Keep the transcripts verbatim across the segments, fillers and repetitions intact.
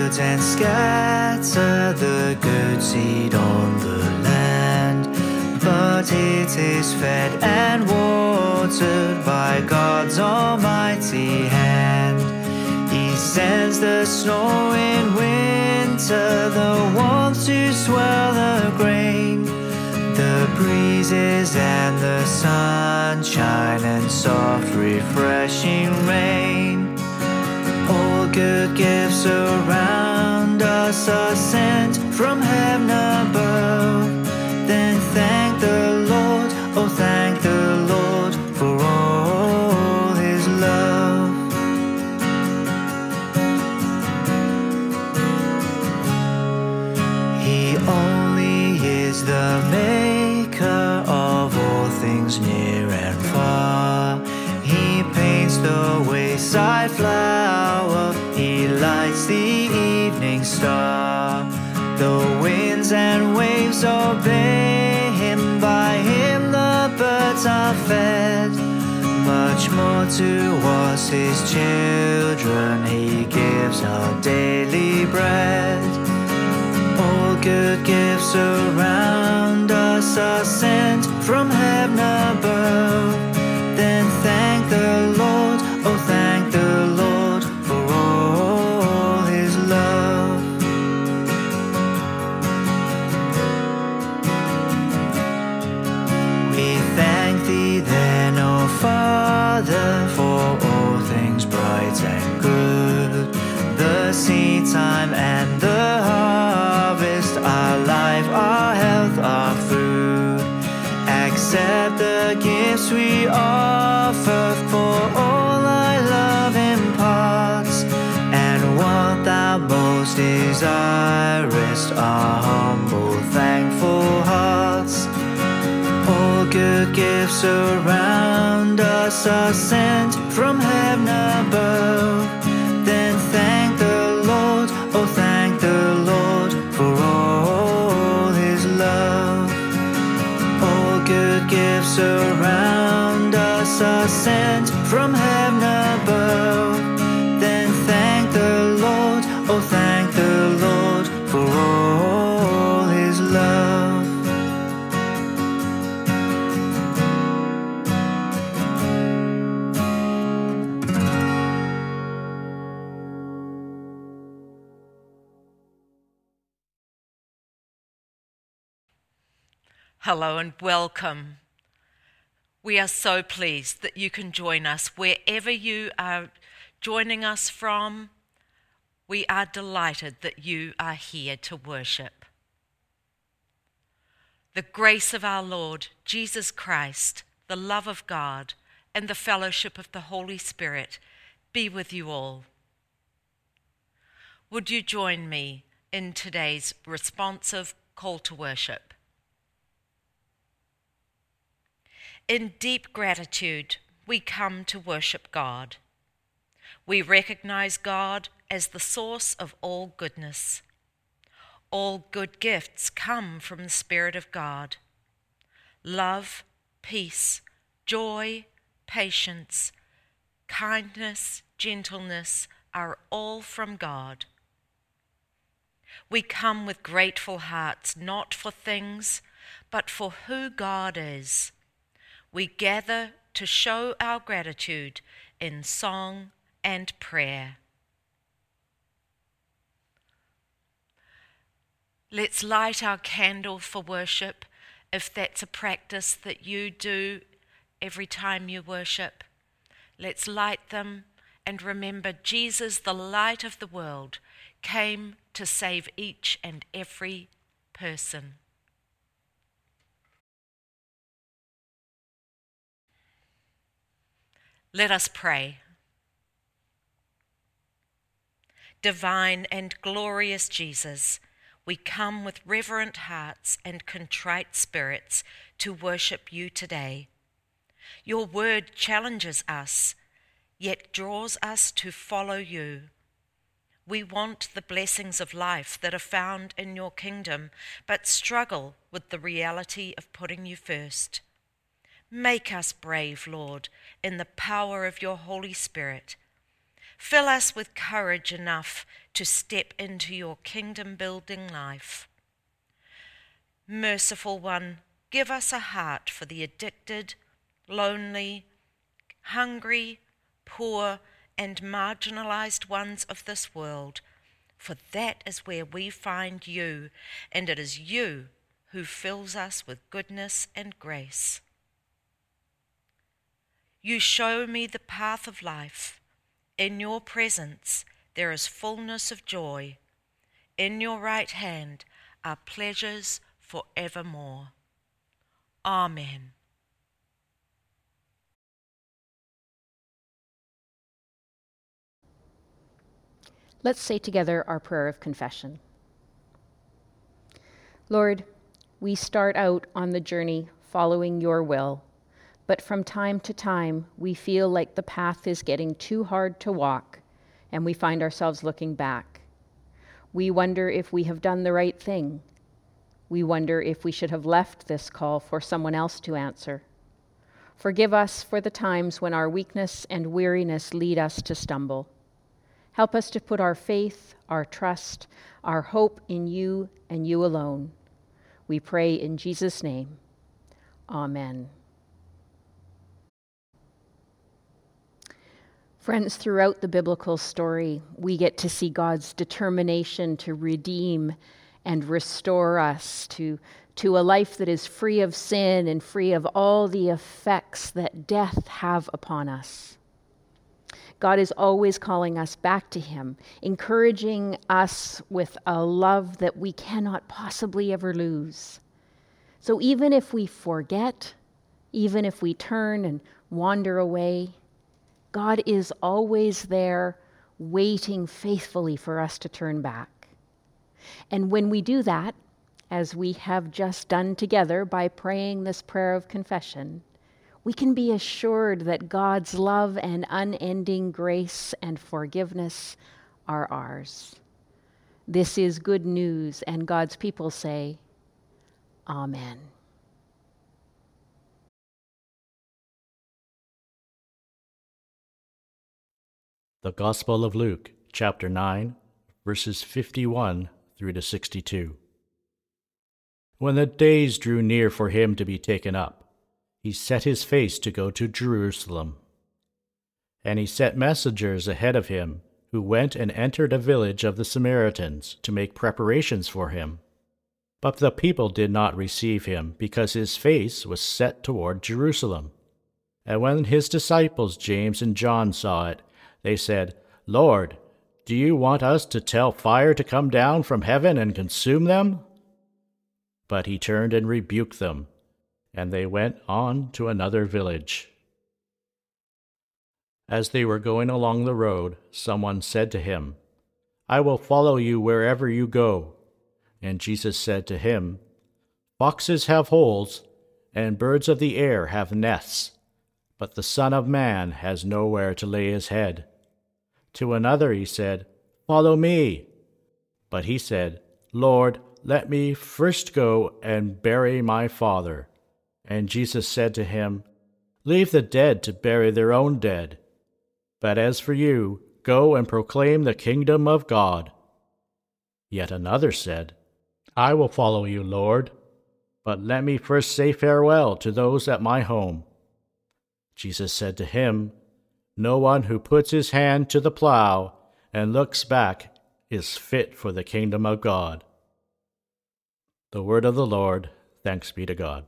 fields and scatter the good seed on the land, but it is fed and watered by God's almighty hand. He sends the snow in winter, the warmth to swell the grain, the breezes and the sunshine and soft refreshing rain. All good gifts around us are sent from heaven above. Then thank the Lord, oh thank the Lord for all his love. He only is the maker of all things near and far. He paints the wayside flower, he lights the evening star. The winds and waves obey him, by him the birds are fed. Much more to us his children, he gives our daily bread. All good gifts around us are sent from heaven above. Then thank the Lord, oh thank the Lord for all his love. We thank thee then, O Father, for all things bright and good, the seed time and the harvest, our life, our health, our food. Accept the gifts we offer, for all thy love imparts, and what thou most desirest, our humble thankful hearts. All good gifts around us are sent from heaven above. Then thank the Lord, oh thank the Lord for all his love. All good gifts around us are sent from heaven above. Then thank the Lord, oh thank the Lord for all his love. Hello and welcome. We are so pleased that you can join us wherever you are joining us from. We are delighted that you are here to worship. The grace of our Lord Jesus Christ, the love of God, and the fellowship of the Holy Spirit be with you all. Would you join me in today's responsive call to worship? In deep gratitude, we come to worship God. We recognize God as the source of all goodness. All good gifts come from the Spirit of God. Love, peace, joy, patience, kindness, gentleness are all from God. We come with grateful hearts, not for things, but for who God is. We gather to show our gratitude in song and prayer. Let's light our candle for worship, if that's a practice that you do every time you worship. Let's light them and remember Jesus, the light of the world, came to save each and every person. Let us pray. Divine and glorious Jesus, we come with reverent hearts and contrite spirits to worship you today. Your word challenges us, yet draws us to follow you. We want the blessings of life that are found in your kingdom, but struggle with the reality of putting you first. Make us brave, Lord, in the power of your Holy Spirit. Fill us with courage enough to step into your kingdom-building life. Merciful One, give us a heart for the addicted, lonely, hungry, poor, and marginalized ones of this world, for that is where we find you, and it is you who fills us with goodness and grace. You show me the path of life. In your presence there is fullness of joy. In your right hand are pleasures forevermore. Amen. Let's say together our prayer of confession. Lord, we start out on the journey following your will, but from time to time we feel like the path is getting too hard to walk, and we find ourselves looking back. We wonder if we have done the right thing. We wonder if we should have left this call for someone else to answer. Forgive us for the times when our weakness and weariness lead us to stumble. Help us to put our faith, our trust, our hope in you and you alone. We pray in Jesus' name. Amen. Friends, throughout the biblical story, we get to see God's determination to redeem and restore us to, to a life that is free of sin and free of all the effects that death have upon us. God is always calling us back to him, encouraging us with a love that we cannot possibly ever lose. So even if we forget, even if we turn and wander away, God is always there waiting faithfully for us to turn back. And when we do that, as we have just done together by praying this prayer of confession, we can be assured that God's love and unending grace and forgiveness are ours. This is good news, and God's people say, Amen. The Gospel of Luke, chapter nine, verses fifty-one through to sixty-two. When the days drew near for him to be taken up, he set his face to go to Jerusalem. And he sent messengers ahead of him, who went and entered a village of the Samaritans to make preparations for him. But the people did not receive him, because his face was set toward Jerusalem. And when his disciples James and John saw it, they said, Lord, do you want us to tell fire to come down from heaven and consume them? But he turned and rebuked them, and they went on to another village. As they were going along the road, someone said to him, I will follow you wherever you go. And Jesus said to him, Foxes have holes, and birds of the air have nests, but the Son of Man has nowhere to lay his head. To another he said, Follow me. But he said, Lord, let me first go and bury my father. And Jesus said to him, Leave the dead to bury their own dead. But as for you, go and proclaim the kingdom of God. Yet another said, I will follow you, Lord, but let me first say farewell to those at my home. Jesus said to him, No one who puts his hand to the plow and looks back is fit for the kingdom of God. The word of the Lord. Thanks be to God.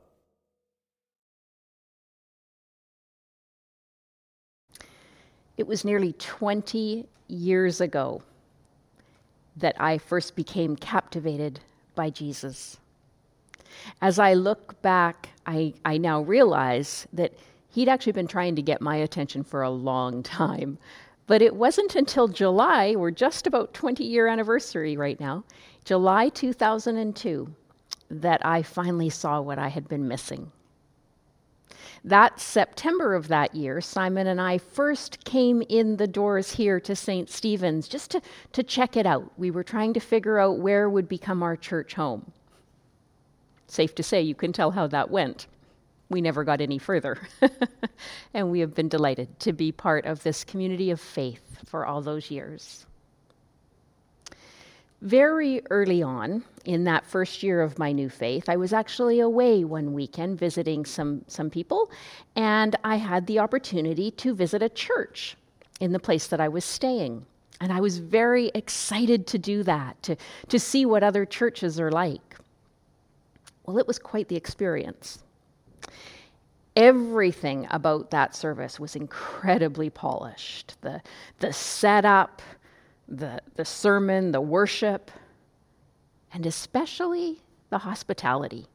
It was nearly twenty years ago that I first became captivated by Jesus. As I look back, I, I now realize that he'd actually been trying to get my attention for a long time. But it wasn't until July, we're just about twenty-year anniversary right now, July two thousand two, that I finally saw what I had been missing. That September of that year, Simon and I first came in the doors here to Saint Stephen's just to, to check it out. We were trying to figure out where would become our church home. Safe to say, you can tell how that went. we never got any further. And we have been delighted to be part of this community of faith for all those years. Very early on, in that first year of my new faith, I was actually away one weekend visiting some, some people, and I had the opportunity to visit a church in the place that I was staying. And I was very excited to do that, to, to see what other churches are like. Well, it was quite the experience. Everything about that service was incredibly polished. The, the setup, the, the sermon, the worship, and especially the hospitality.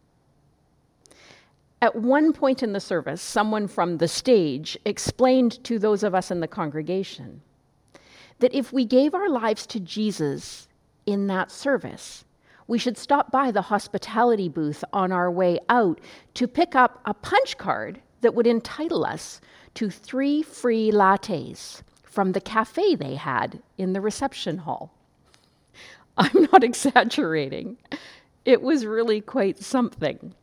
At one point in the service, someone from the stage explained to those of us in the congregation that if we gave our lives to Jesus in that service, we should stop by the hospitality booth on our way out to pick up a punch card that would entitle us to three free lattes from the cafe they had in the reception hall. I'm not exaggerating. It was really quite something.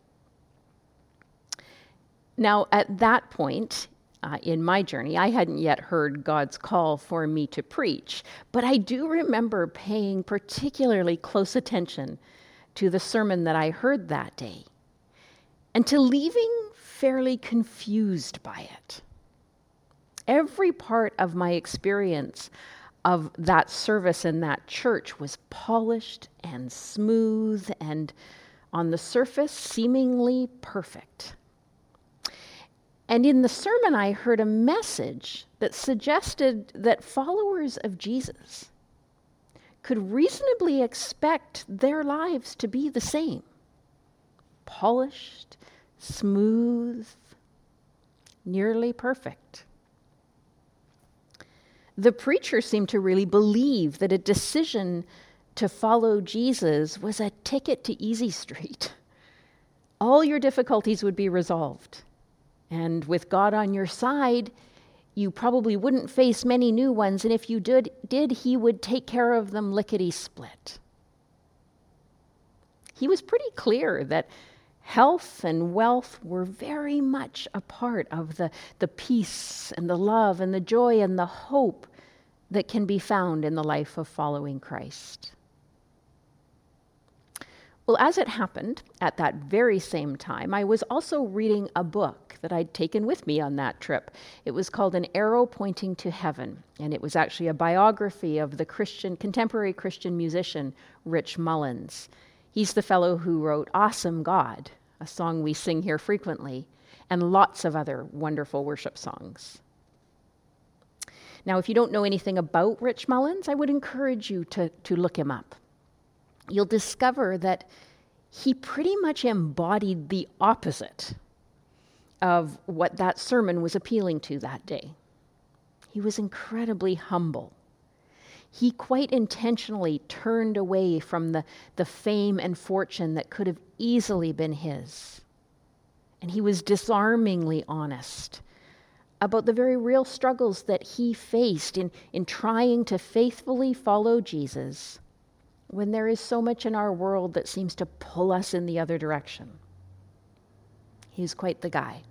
Now, at that point uh, in my journey, I hadn't yet heard God's call for me to preach, but I do remember paying particularly close attention to the sermon that I heard that day, and to leaving fairly confused by it. Every part of my experience of that service in that church was polished and smooth and, on the surface, seemingly perfect. And in the sermon, I heard a message that suggested that followers of Jesus could reasonably expect their lives to be the same. Polished, smooth, nearly perfect. The preacher seemed to really believe that a decision to follow Jesus was a ticket to Easy Street. All your difficulties would be resolved. And with God on your side, you probably wouldn't face many new ones, and if you did, did he would take care of them lickety-split. He was pretty clear that health and wealth were very much a part of the, the peace and the love and the joy and the hope that can be found in the life of following Christ. Well, as it happened, at that very same time, I was also reading a book that I'd taken with me on that trip. It was called An Arrow Pointing to Heaven, and it was actually a biography of the Christian, contemporary Christian musician, Rich Mullins. He's the fellow who wrote Awesome God, a song we sing here frequently, and lots of other wonderful worship songs. Now, if you don't know anything about Rich Mullins, I would encourage you to, to look him up. You'll discover that he pretty much embodied the opposite of what that sermon was appealing to that day. He was incredibly humble. He quite intentionally turned away from the, the fame and fortune that could have easily been his. And he was disarmingly honest about the very real struggles that he faced in, in trying to faithfully follow Jesus when there is so much in our world that seems to pull us in the other direction. He's quite the guy.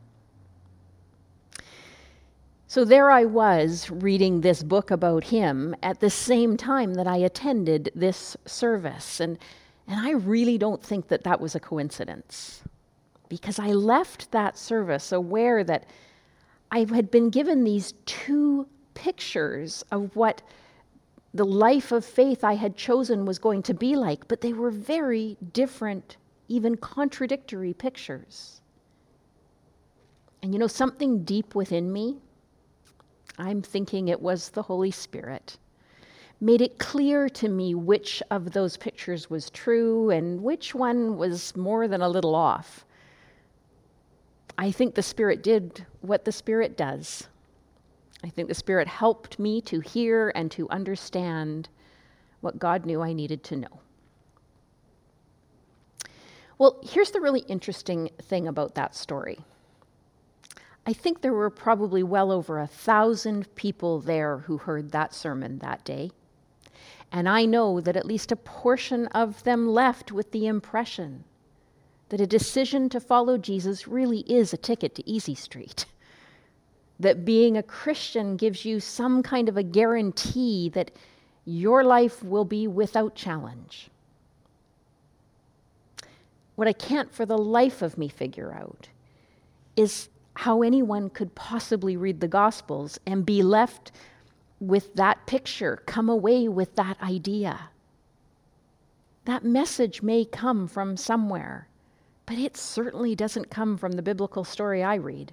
So there I was reading this book about him at the same time that I attended this service. And, and I really don't think that that was a coincidence, because I left that service aware that I had been given these two pictures of what the life of faith I had chosen was going to be like, but they were very different, even contradictory pictures. And you know, something deep within me, I'm thinking it was the Holy Spirit, made it clear to me which of those pictures was true and which one was more than a little off. I think the Spirit did what the Spirit does. I think the Spirit helped me to hear and to understand what God knew I needed to know. Well, here's the really interesting thing about that story. I think there were probably well over a thousand people there who heard that sermon that day. And I know that at least a portion of them left with the impression that a decision to follow Jesus really is a ticket to Easy Street. That being a Christian gives you some kind of a guarantee that your life will be without challenge. What I can't for the life of me figure out is how anyone could possibly read the Gospels and be left with that picture, come away with that idea. That message may come from somewhere, but it certainly doesn't come from the biblical story I read.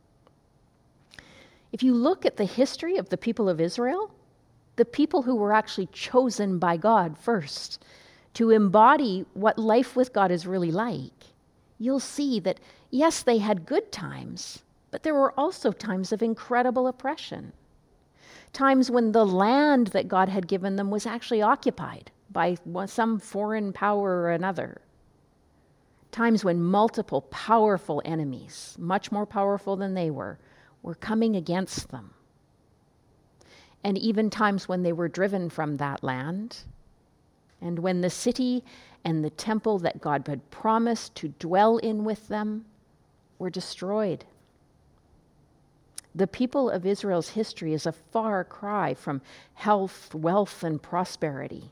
If you look at the history of the people of Israel, the people who were actually chosen by God first to embody what life with God is really like, you'll see that, yes, they had good times, but there were also times of incredible oppression. Times when the land that God had given them was actually occupied by some foreign power or another. Times when multiple powerful enemies, much more powerful than they were, were coming against them. And even times when they were driven from that land, and when the city and the temple that God had promised to dwell in with them were destroyed. The people of Israel's history is a far cry from health, wealth, and prosperity.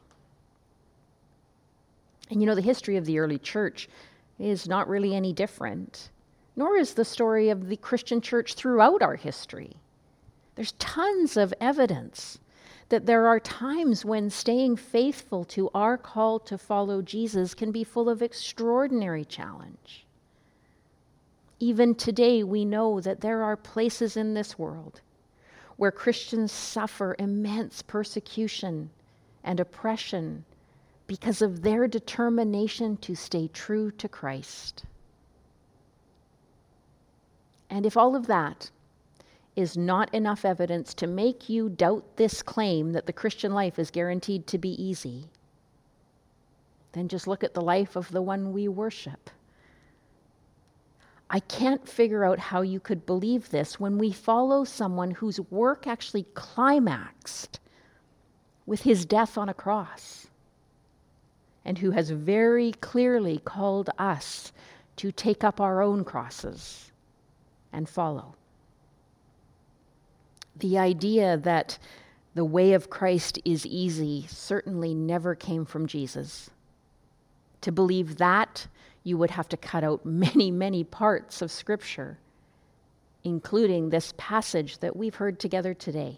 And you know, the history of the early church is not really any different, nor is the story of the Christian church throughout our history. There's tons of evidence that there are times when staying faithful to our call to follow Jesus can be full of extraordinary challenge. Even today, we know that there are places in this world where Christians suffer immense persecution and oppression because of their determination to stay true to Christ. And if all of that is not enough evidence to make you doubt this claim that the Christian life is guaranteed to be easy, then just look at the life of the one we worship. I can't figure out how you could believe this when we follow someone whose work actually climaxed with his death on a cross, and who has very clearly called us to take up our own crosses and follow. The idea that the way of Christ is easy certainly never came from Jesus. To believe that, you would have to cut out many, many parts of Scripture, including this passage that we've heard together today.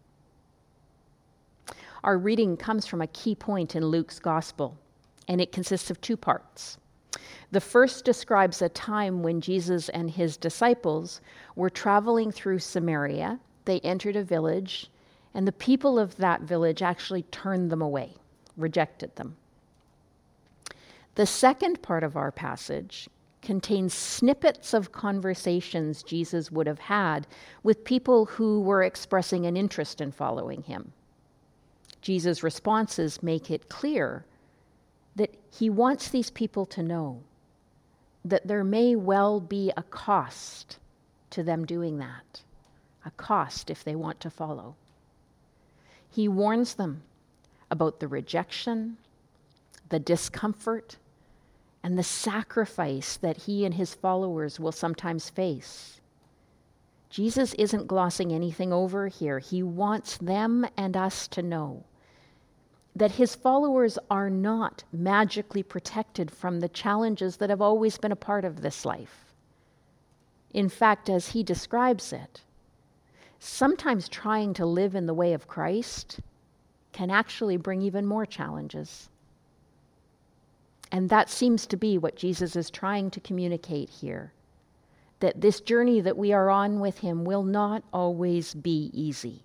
Our reading comes from a key point in Luke's Gospel, and it consists of two parts. The first describes a time when Jesus and his disciples were traveling through Samaria. They entered a village, and the people of that village actually turned them away, rejected them. The second part of our passage contains snippets of conversations Jesus would have had with people who were expressing an interest in following him. Jesus' responses make it clear that he wants these people to know that there may well be a cost to them doing that, a cost if they want to follow. He warns them about the rejection, the discomfort, and the sacrifice that he and his followers will sometimes face. Jesus isn't glossing anything over here. He wants them and us to know that his followers are not magically protected from the challenges that have always been a part of this life. In fact, as he describes it, sometimes trying to live in the way of Christ can actually bring even more challenges. And that seems to be what Jesus is trying to communicate here, that this journey that we are on with him will not always be easy.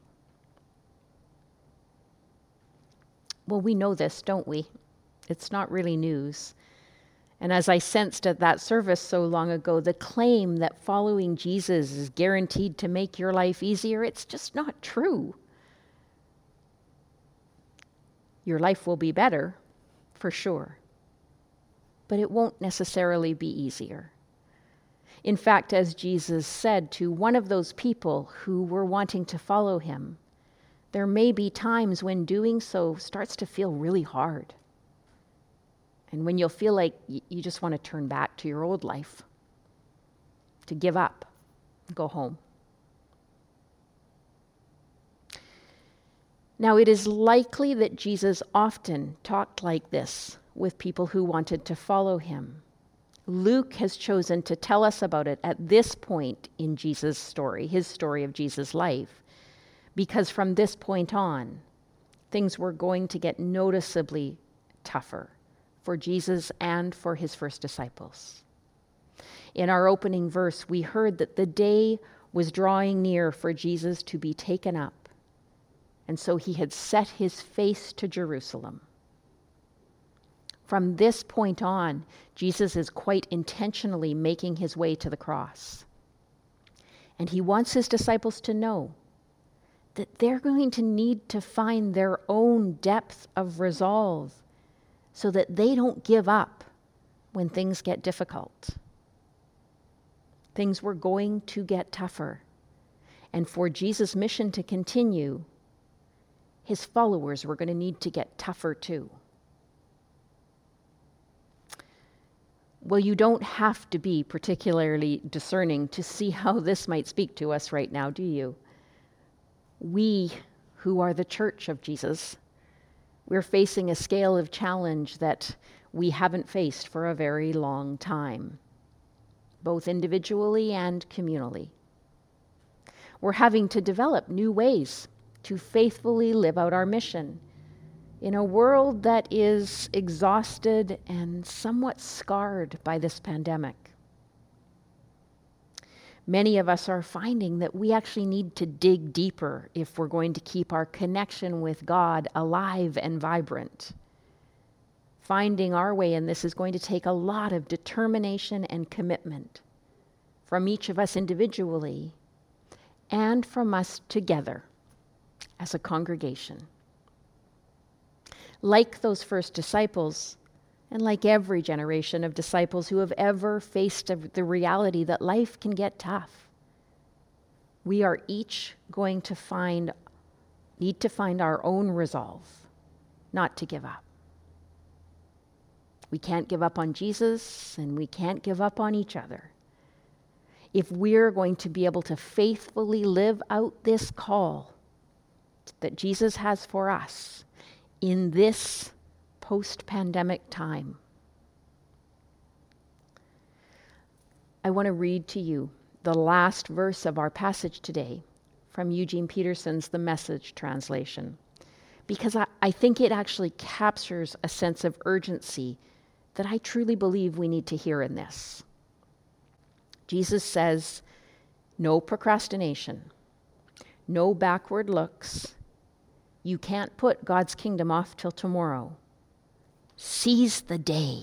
Well, we know this, don't we? It's not really news. And as I sensed at that service so long ago, the claim that following Jesus is guaranteed to make your life easier, it's just not true. Your life will be better, for sure, but it won't necessarily be easier. In fact, as Jesus said to one of those people who were wanting to follow him, there may be times when doing so starts to feel really hard. and when you'll feel like y- you just want to turn back to your old life, to give up, go home. Now, it is likely that Jesus often talked like this with people who wanted to follow him. Luke has chosen to tell us about it at this point in Jesus' story, his story of Jesus' life, because from this point on, things were going to get noticeably tougher for Jesus and for his first disciples. In our opening verse, we heard that the day was drawing near for Jesus to be taken up, and so he had set his face to Jerusalem. From this point on, Jesus is quite intentionally making his way to the cross. And he wants his disciples to know that they're going to need to find their own depth of resolve so that they don't give up when things get difficult. Things were going to get tougher. And for Jesus' mission to continue, his followers were going to need to get tougher too. Well, you don't have to be particularly discerning to see how this might speak to us right now, do you? We, who are the church of Jesus, we're facing a scale of challenge that we haven't faced for a very long time, both individually and communally. We're having to develop new ways to faithfully live out our mission in a world that is exhausted and somewhat scarred by this pandemic. Many of us are finding that we actually need to dig deeper if we're going to keep our connection with God alive and vibrant. Finding our way in this is going to take a lot of determination and commitment from each of us individually and from us together as a congregation. Like those first disciples, and like every generation of disciples who have ever faced the reality that life can get tough, we are each going to find, need to find our own resolve not to give up. We can't give up on Jesus, and we can't give up on each other. If we're going to be able to faithfully live out this call that Jesus has for us in this post-pandemic time. I want to read to you the last verse of our passage today from Eugene Peterson's The Message translation, because I, I think it actually captures a sense of urgency that I truly believe we need to hear in this. Jesus says, no procrastination, no backward looks. You can't put God's kingdom off till tomorrow. Seize the day.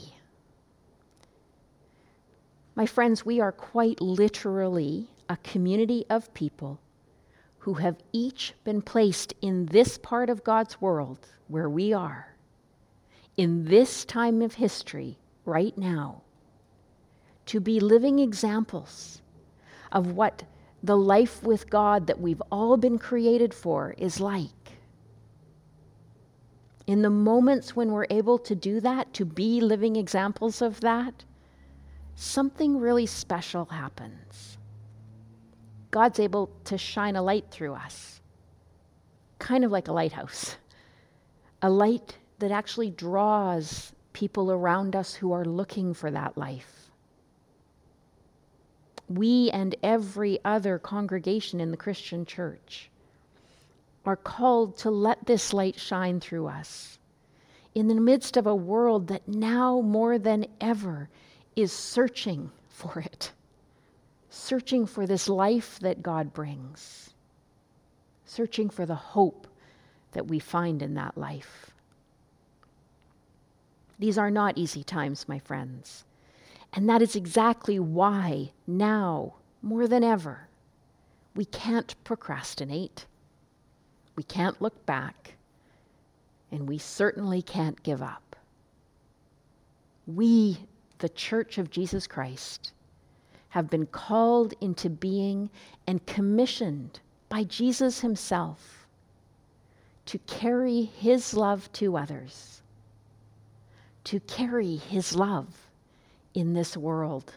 My friends, we are quite literally a community of people who have each been placed in this part of God's world where we are, in this time of history, right now, to be living examples of what the life with God that we've all been created for is like. In the moments when we're able to do that, to be living examples of that, something really special happens. God's able to shine a light through us, kind of like a lighthouse, a light that actually draws people around us who are looking for that life. We and every other congregation in the Christian church are called to let this light shine through us in the midst of a world that now more than ever is searching for it, searching for this life that God brings, searching for the hope that we find in that life. These are not easy times, my friends, and that is exactly why now, more than ever, we can't procrastinate. We can't look back, and we certainly can't give up. We, the Church of Jesus Christ, have been called into being and commissioned by Jesus himself to carry his love to others, to carry his love in this world.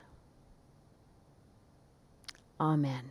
Amen.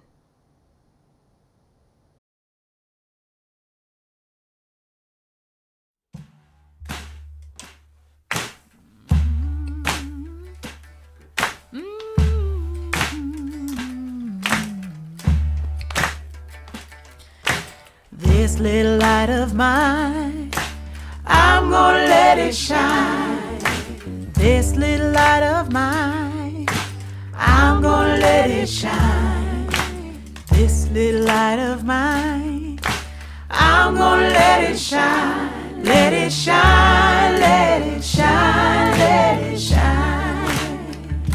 This little light of mine, I'm gonna let it shine. This little light of mine, I'm gonna let it shine. This little light of mine, I'm gonna let it shine. Let it shine, let it shine, let it shine.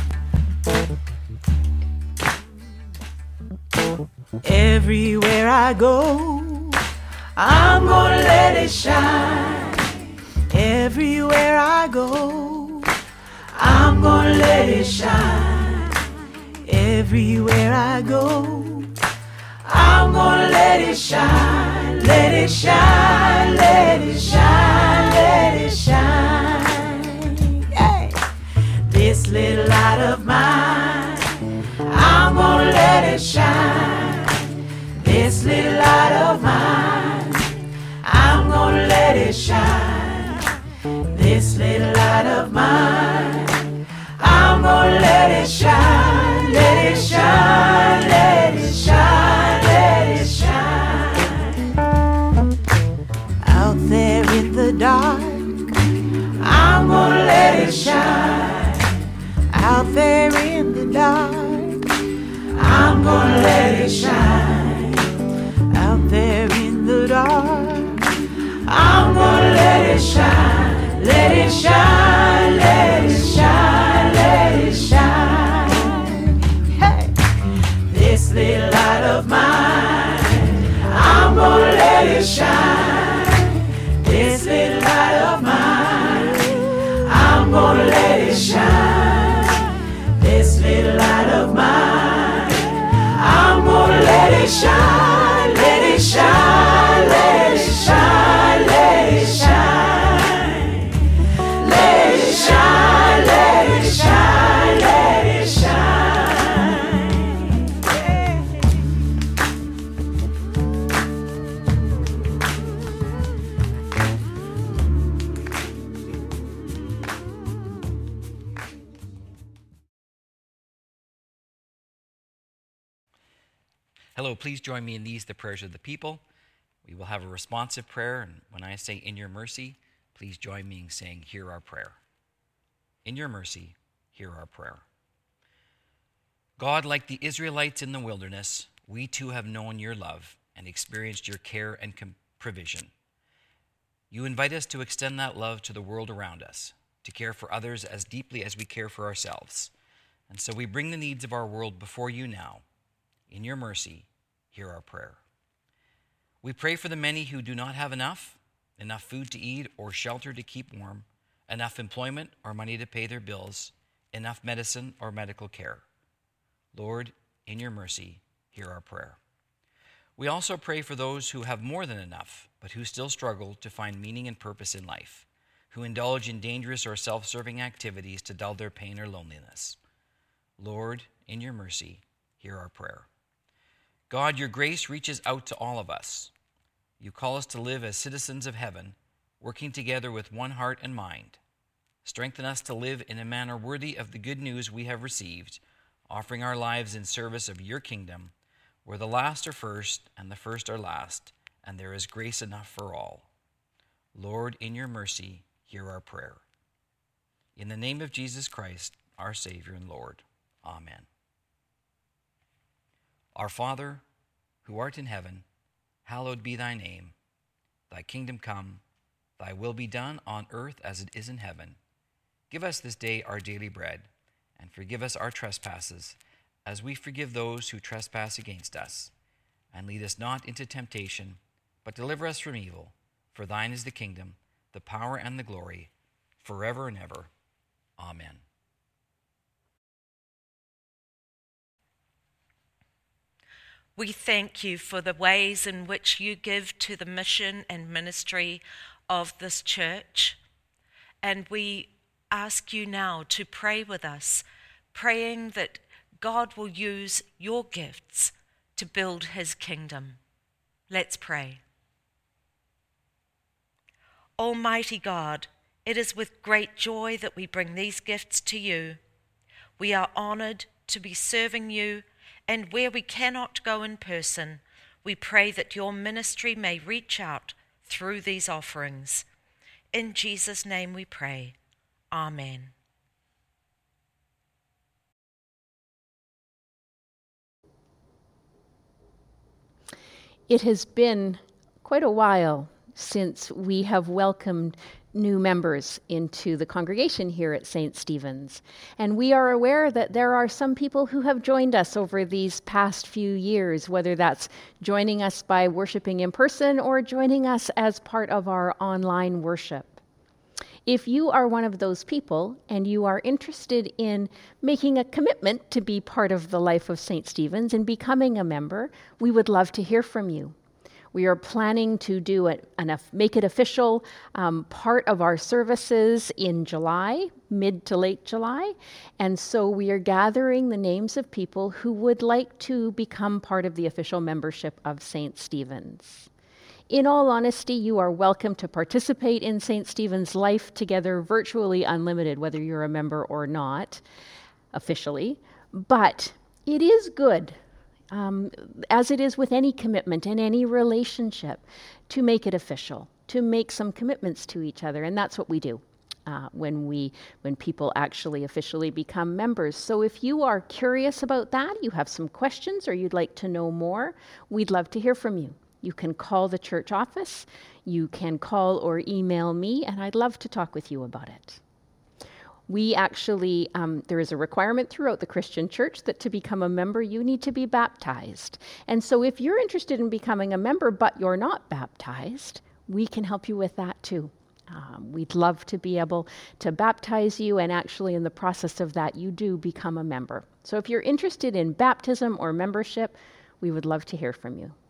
Everywhere I go, I'm gonna let it shine. Everywhere I go, I'm gonna let it shine. Everywhere I go, I'm gonna let it shine. Let it shine, let it shine, let it shine. Hey. This little light of mine, I'm gonna let it shine. This little light of mine, I'm gonna let it shine. This little light of mine, I'm gonna let it shine. Let it shine, let it shine, let it shine. Out there in the dark, I'm gonna let it shine. Out there in the dark, I'm gonna let it shine. Out there in the dark, I'm gonna let it shine. Let it shine, let it shine, let it shine. Hey. This little light of mine, I'm gonna let it shine. This little light of mine, I'm gonna let it shine. This little light of mine, I'm gonna let it shine. Let it shine, let it shine, let it shine. Let it shine, let it shine, let it shine. Hello, please join me in these, the prayers of the people. We will have a responsive prayer, and when I say in your mercy, please join me in saying, hear our prayer. In your mercy, hear our prayer. God, like the Israelites in the wilderness, we too have known your love and experienced your care and com- provision. You invite us to extend that love to the world around us, to care for others as deeply as we care for ourselves. And so we bring the needs of our world before you now. In your mercy, hear our prayer. We pray for the many who do not have enough, enough food to eat or shelter to keep warm, enough employment or money to pay their bills, enough medicine or medical care. Lord, in your mercy, hear our prayer. We also pray for those who have more than enough, but who still struggle to find meaning and purpose in life, who indulge in dangerous or self-serving activities to dull their pain or loneliness. Lord, in your mercy, hear our prayer. God, your grace reaches out to all of us. You call us to live as citizens of heaven, working together with one heart and mind. Strengthen us to live in a manner worthy of the good news we have received, offering our lives in service of your kingdom, where the last are first and the first are last, and there is grace enough for all. Lord, in your mercy, hear our prayer. In the name of Jesus Christ, our Savior and Lord. Amen. Our Father, who art in heaven, hallowed be thy name. Thy kingdom come, thy will be done on earth as it is in heaven. Give us this day our daily bread, and forgive us our trespasses, as we forgive those who trespass against us. And lead us not into temptation, but deliver us from evil. For thine is the kingdom, the power, and the glory, forever and ever. Amen. We thank you for the ways in which you give to the mission and ministry of this church. And we ask you now to pray with us, praying that God will use your gifts to build his kingdom. Let's pray. Almighty God, it is with great joy that we bring these gifts to you. We are honored to be serving you, and where we cannot go in person, we pray that your ministry may reach out through these offerings. In Jesus' name we pray. Amen. It has been quite a while since we have welcomed new members into the congregation here at Saint Stephen's. And we are aware that there are some people who have joined us over these past few years, whether that's joining us by worshiping in person or joining us as part of our online worship. If you are one of those people and you are interested in making a commitment to be part of the life of Saint Stephen's and becoming a member, we would love to hear from you. We are planning to do a, an, make it official um, part of our services in July, mid to late July. And so we are gathering the names of people who would like to become part of the official membership of Saint Stephen's. In all honesty, you are welcome to participate in Saint Stephen's Life Together virtually unlimited, whether you're a member or not, officially. But it is good, um, as it is with any commitment and any relationship, to make it official, to make some commitments to each other. And that's what we do uh, when we, when people actually officially become members. So if you are curious about that, you have some questions, or you'd like to know more, we'd love to hear from you. You can call the church office, you can call or email me, and I'd love to talk with you about it. We actually, um, there is a requirement throughout the Christian church that to become a member, you need to be baptized. And so if you're interested in becoming a member, but you're not baptized, we can help you with that too. Um, we'd love to be able to baptize you, and actually in the process of that, you do become a member. So if you're interested in baptism or membership, we would love to hear from you.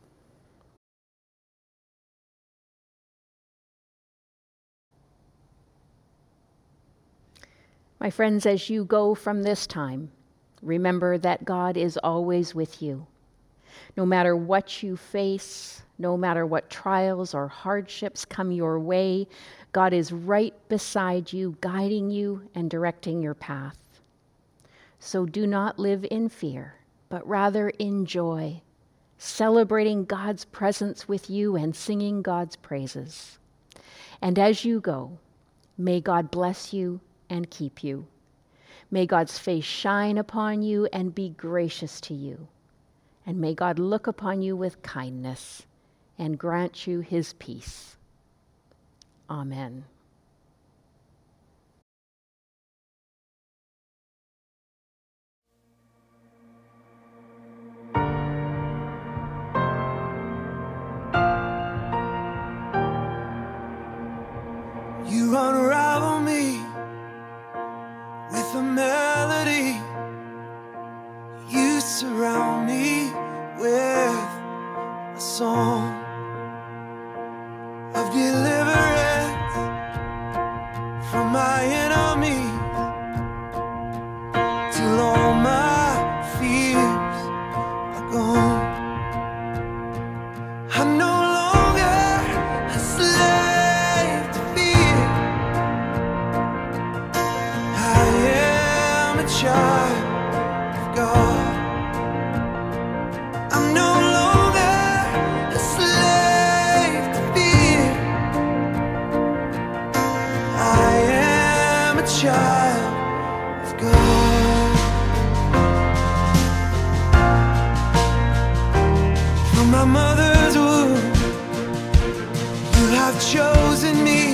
My friends, as you go from this time, remember that God is always with you. No matter what you face, no matter what trials or hardships come your way, God is right beside you, guiding you and directing your path. So do not live in fear, but rather in joy, celebrating God's presence with you and singing God's praises. And as you go, may God bless you and keep you. May God's face shine upon you and be gracious to you. And may God look upon you with kindness and grant you his peace. Amen. You unravel me with a melody. You surround me with a song of deliverance from my enemies, till all my fears are gone. I'm no longer a slave to fear. I am a child of God. I'm no longer a slave to fear. I am a child of God. From my mother's womb, you have chosen me